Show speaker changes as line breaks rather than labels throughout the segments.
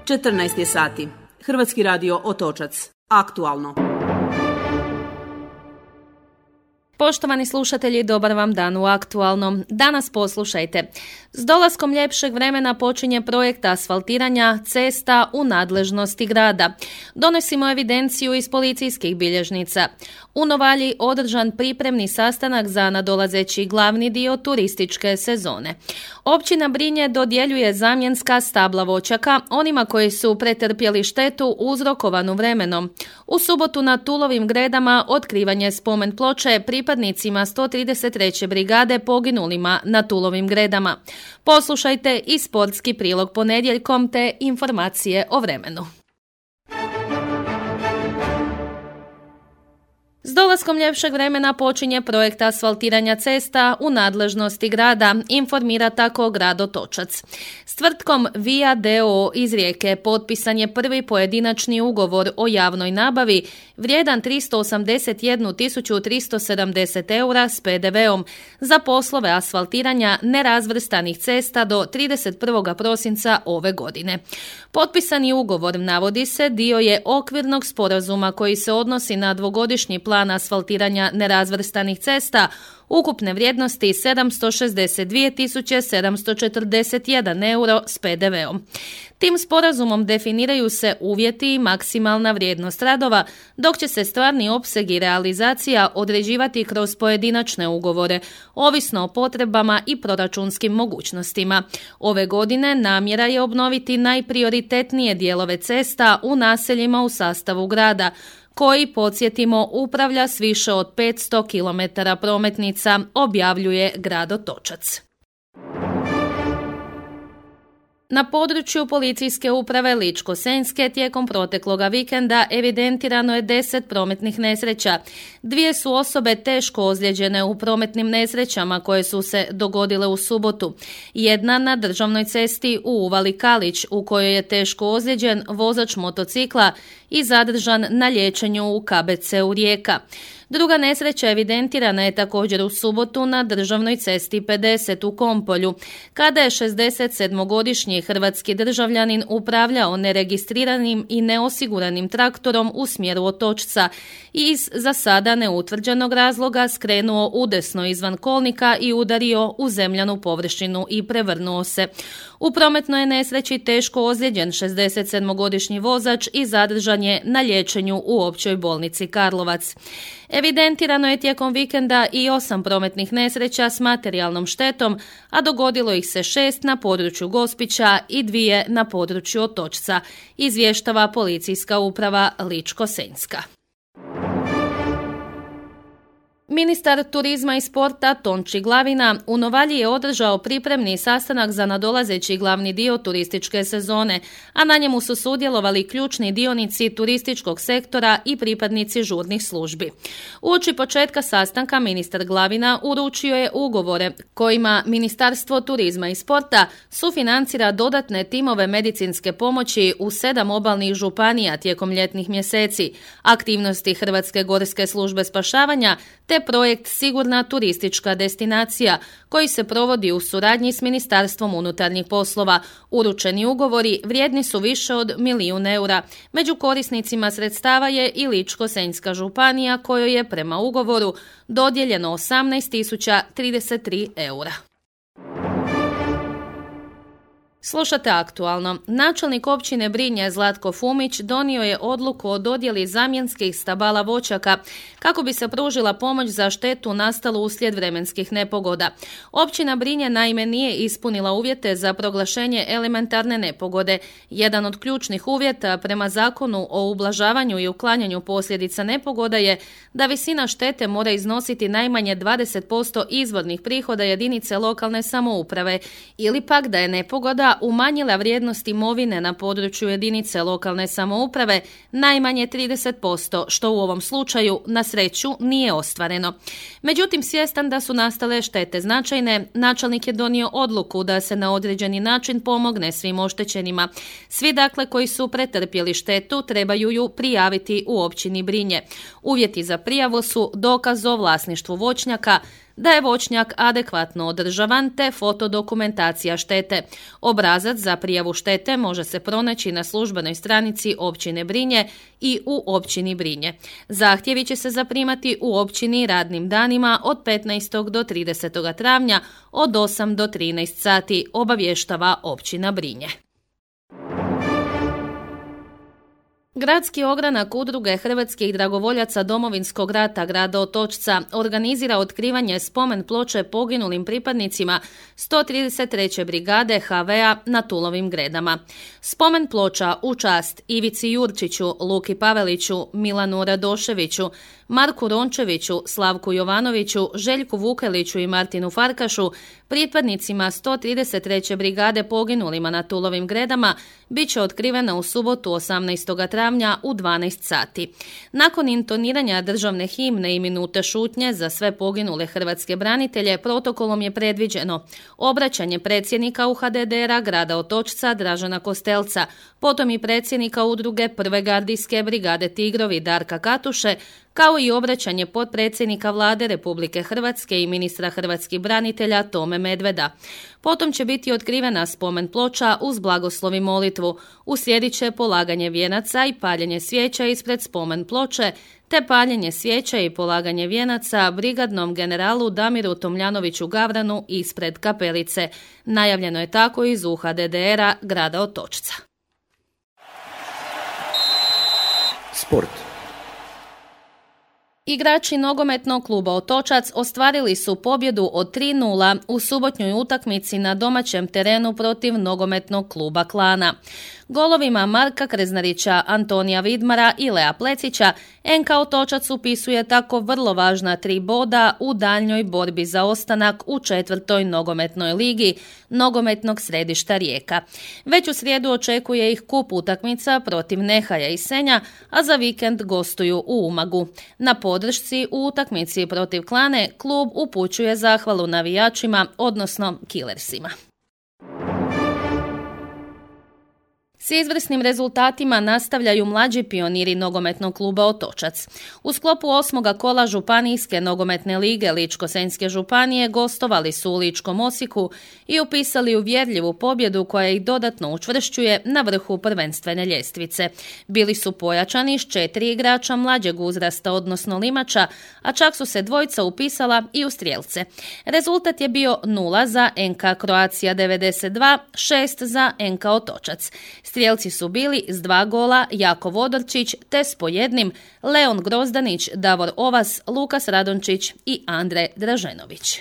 14 je sati. Hrvatski radio Otočac. Aktualno.
Poštovani slušatelji, dobar vam dan u Aktualnom. Danas poslušajte. S dolaskom ljepšeg vremena počinje projekt asfaltiranja cesta u nadležnosti grada. Donosimo evidenciju iz policijskih bilježnica. U Novalji održan pripremni sastanak za nadolazeći glavni dio turističke sezone. Općina Brinje dodjeljuje zamjenska stabla voćaka onima koji su pretrpjeli štetu uzrokovanu vremenom. U subotu na Tulovim Gredama otkrivanje spomen ploče pripadnicima 133. brigade poginulima na Tulovim Gredama. Poslušajte i sportski prilog ponedjeljkom te informacije o vremenu. S dolaskom ljepšeg vremena počinje projekt asfaltiranja cesta u nadležnosti grada, informira tako grad Otočac. S tvrtkom Via d.o.o. iz Rijeke potpisan je prvi pojedinačni ugovor o javnoj nabavi vrijedan 381.370 eura s PDV-om za poslove asfaltiranja nerazvrstanih cesta do 31. prosinca ove godine. Potpisani ugovor, navodi se, dio je okvirnog sporazuma koji se odnosi na dvogodišnji plan asfaltiranja nerazvrstanih cesta ukupne vrijednosti 762.741 euro s PDV-om. Tim sporazumom definiraju se uvjeti i maksimalna vrijednost radova, dok će se stvarni opseg i realizacija određivati kroz pojedinačne ugovore, ovisno o potrebama i proračunskim mogućnostima. Ove godine namjera je obnoviti najprioritetnije dijelove cesta u naseljima u sastavu grada, koji, podsjetimo, upravlja s više od 500 km prometnica, objavljuje grad Otočac. Na području policijske uprave Ličko-senjske tijekom protekloga vikenda evidentirano je 10 prometnih nesreća. 2 su osobe teško ozlijeđene u prometnim nesrećama koje su se dogodile u subotu. Jedna na državnoj cesti u Uvali Kalić, u kojoj je teško ozlijeđen vozač motocikla i zadržan na liječenju u KBC-u Rijeka. Druga nesreća evidentirana je također u subotu na državnoj cesti 50 u Kompolju, kada je 67-godišnji hrvatski državljanin upravljao neregistriranim i neosiguranim traktorom u smjeru Otočca i iz za sada neutvrđenog razloga skrenuo udesno izvan kolnika i udario u zemljanu površinu i prevrnuo se. U prometnoj je nesreći teško ozlijeđen 67-godišnji vozač i zadržan je na liječenju u općoj bolnici Karlovac. Evidentirano je tijekom vikenda i 8 prometnih nesreća s materijalnom štetom, a dogodilo ih se 6 na području Gospića i 2 na području Otočca, izvještava policijska uprava Ličko-senjska. Ministar turizma i sporta Tonči Glavina u Novalji je održao pripremni sastanak za nadolazeći glavni dio turističke sezone, a na njemu su sudjelovali ključni dionici turističkog sektora i pripadnici žurnih službi. Uoči početka sastanka ministar Glavina uručio je ugovore kojima Ministarstvo turizma i sporta sufinancira dodatne timove medicinske pomoći u 7 obalnih županija tijekom ljetnih mjeseci, aktivnosti Hrvatske gorske službe spašavanja te projekt Sigurna turistička destinacija koji se provodi u suradnji s Ministarstvom unutarnjih poslova. Uručeni ugovori vrijedni su više od 1 milijun eura. Među korisnicima sredstava je i Ličko-senjska županija kojoj je prema ugovoru dodijeljeno 18.033 eura. Slušate Aktualno. Načelnik općine Brinje Zlatko Fumić donio je odluku o dodjeli zamjenskih stabala voćaka kako bi se pružila pomoć za štetu nastalu uslijed vremenskih nepogoda. Općina Brinje naime nije ispunila uvjete za proglašenje elementarne nepogode. Jedan od ključnih uvjeta prema Zakonu o ublažavanju i uklanjanju posljedica nepogoda je da visina štete mora iznositi najmanje 20% izvornih prihoda jedinice lokalne samouprave ili pak da je nepogoda umanjila vrijednost imovine na području jedinice lokalne samouprave najmanje 30%, što u ovom slučaju na sreću nije ostvareno. Međutim, svjestan da su nastale štete značajne, načelnik je donio odluku da se na određeni način pomogne svim oštećenima. Svi dakle koji su pretrpjeli štetu trebaju ju prijaviti u općini Brinje. Uvjeti za prijavu su dokaz o vlasništvu voćnjaka, da je voćnjak adekvatno održavan te fotodokumentacija štete. Obrazac za prijavu štete može se pronaći na službenoj stranici općine Brinje i u općini Brinje. Zahtjevi će se zaprimati u općini radnim danima od 15. do 30. travnja od 8 do 13 sati, obavještava općina Brinje. Gradski ogranak Udruge hrvatskih dragovoljaca Domovinskog rata grada Otočca organizira otkrivanje spomen ploče poginulim pripadnicima 133. brigade HV-a na Tulovim Gredama. Spomen ploča u čast Ivici Jurčiću, Luki Paveliću, Milanu Radoševiću, Marku Rončeviću, Slavku Jovanoviću, Željku Vukeliću i Martinu Farkašu, pripadnicima 133. brigade poginulima na Tulovim Gredama, bit će otkrivena u subotu 18. travnja u 12 sati. Nakon intoniranja državne himne i minute šutnje za sve poginule hrvatske branitelje, protokolom je predviđeno obraćanje predsjednika UHDDR-a grada Otočca Dražena Kostelca, potom i predsjednika udruge Prve gardijske brigade Tigrovi Darka Katuše, kao i obraćanje potpredsjednika Vlade Republike Hrvatske i ministra hrvatskih branitelja Tome Medveda. Potom će biti otkrivena spomen ploča uz blagoslov i molitvu. Uslijedit će polaganje vijenaca i paljenje svijeća ispred spomen ploče, te paljenje svijeća i polaganje vijenaca brigadnom generalu Damiru Tomljanoviću Gavranu ispred kapelice. Najavljeno je tako iz UHDDR-a grada Otočca.
Sport.
Igrači nogometnog kluba Otočac ostvarili su pobjedu od 3:0 u subotnjoj utakmici na domaćem terenu protiv nogometnog kluba Klana. Golovima Marka Kreznarića, Antonija Vidmara i Lea Plecića NK Otočac upisuje tako vrlo važna 3 boda u daljnjoj borbi za ostanak u 4. nogometnoj ligi nogometnog središta Rijeka. Već u srijedu očekuje ih kup utakmica protiv Nehaja i Senja, a za vikend gostuju u Umagu. Na podršci u utakmici protiv Klane klub upućuje zahvalu navijačima, odnosno Killersima. S izvrsnim rezultatima nastavljaju mlađi pioniri nogometnog kluba Otočac. U sklopu 8. kola Županijske nogometne lige Ličko-senjske županije gostovali su u Ličkom Osijeku i upisali uvjerljivu pobjedu koja ih dodatno učvršćuje na vrhu prvenstvene ljestvice. Bili su pojačani s 4 igrača mlađeg uzrasta, odnosno limača, a čak su se dvojica upisala i u strijelce. Rezultat je bio 0 za NK Croatia 92, 6 za NK Otočac. Strijelci su bili s 2 gola Jako Vodorčić te s po jednim Leon Grozdanić, Davor Ovas, Lukas Radončić i Andre Draženović.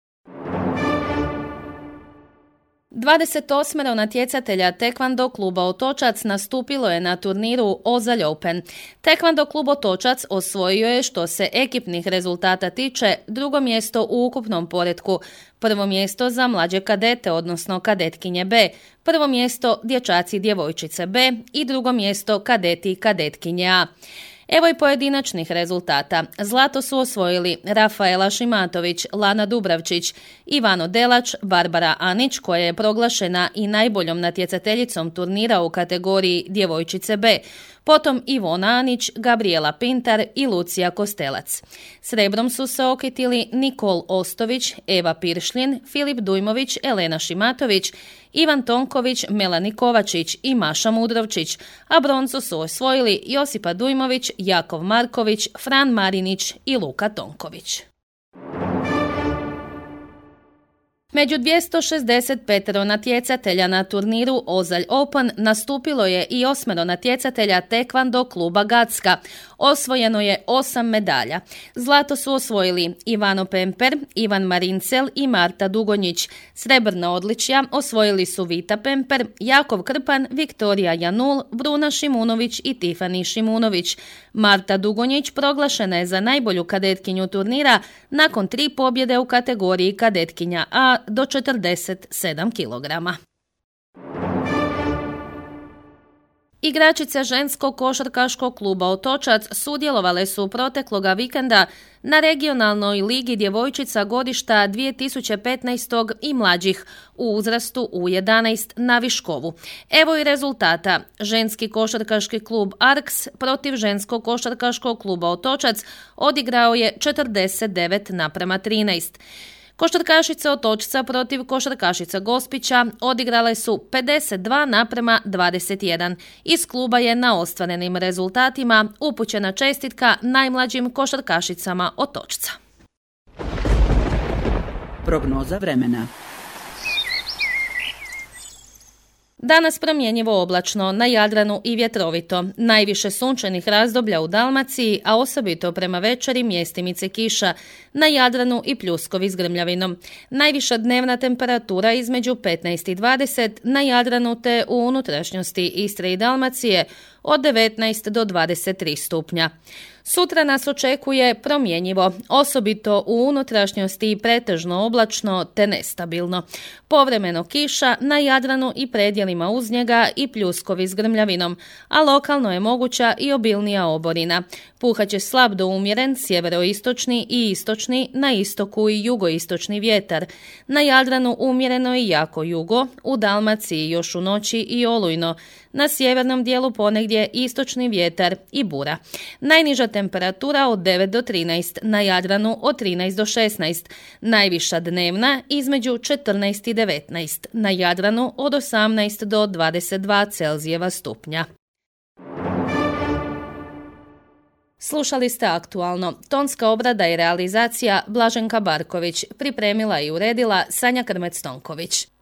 28 natjecatelja Tekvando kluba Otočac nastupilo je na turniru Ozalj Open. Tekvando klub Otočac osvojio je, što se ekipnih rezultata tiče, 2. mjesto u ukupnom poretku, 1. mjesto za mlađe kadete, odnosno kadetkinje B, 1. mjesto dječaci i djevojčice B i 2. mjesto kadeti i kadetkinje A. Evo i pojedinačnih rezultata. Zlato su osvojili Rafaela Šimatović, Lana Dubravčić, Ivano Delač, Barbara Anić, koja je proglašena i najboljom natjecateljicom turnira u kategoriji djevojčice B, potom Ivona Anić, Gabriela Pintar i Lucija Kostelac. Srebrom su se okitili Nikol Ostović, Eva Piršljin, Filip Dujmović, Elena Šimatović, Ivan Tonković, Melani Kovačić i Maša Mudrovčić, a broncu su osvojili Josipa Dujmović, Jakov Marković, Fran Marinić i Luka Tonković. Među 265 natjecatelja na turniru Ozalj Open nastupilo je i 8 natjecatelja Tekvando kluba Gacka. Osvojeno je 8 medalja. Zlato su osvojili Ivano Pemper, Ivan Marincel i Marta Dugonjić. Srebrna odličja osvojili su Vita Pemper, Jakov Krpan, Viktorija Janul, Bruna Šimunović i Tifani Šimunović. Marta Dugonjić proglašena je za najbolju kadetkinju turnira nakon 3 pobjede u kategoriji kadetkinja A do 47 kg. Igračice ženskog košarkaškog kluba Otočac sudjelovale su protekloga vikenda na regionalnoj ligi djevojčica godišta 2015. i mlađih u uzrastu U11 na Viškovu. Evo i rezultata. Ženski košarkaški klub Arks protiv ženskog košarkaškog kluba Otočac odigrao je 49:13. Košarkašice Otočca protiv košarkašica Gospića odigrale su 52:21. Iz kluba je na ostvarenim rezultatima upućena čestitka najmlađim košarkašicama Otočca.
Prognoza vremena.
Danas promjenjivo oblačno, na Jadranu i vjetrovito. Najviše sunčanih razdoblja u Dalmaciji, a osobito prema večeri mjestimice kiša, na Jadranu i pljuskovi s grmljavinom. Najviša dnevna temperatura između 15 i 20, na Jadranu te u unutrašnjosti Istre i Dalmacije od 19 do 23 stupnja. Sutra nas očekuje promjenjivo, osobito u unutrašnjosti i pretežno oblačno te nestabilno. Povremeno kiša na Jadranu i predjelima uz njega i pljuskovi s grmljavinom, a lokalno je moguća i obilnija oborina. Puhaće slab do umjeren sjeveroistočni i istočni, na istoku i jugoistočni vjetar. Na Jadranu umjereno i jako jugo, u Dalmaciji još u noći i olujno. Na sjevernom dijelu ponegdje istočni vjetar i bura. Najniža temperatura od 9 do 13, na Jadranu od 13 do 16. Najviša dnevna između 14 i 19, na Jadranu od 18 do 22 Celzijeva stupnja. Slušali ste Aktualno. Tonska obrada i realizacija Blaženka Barković. Pripremila i uredila Sanja Krmec-Tonković.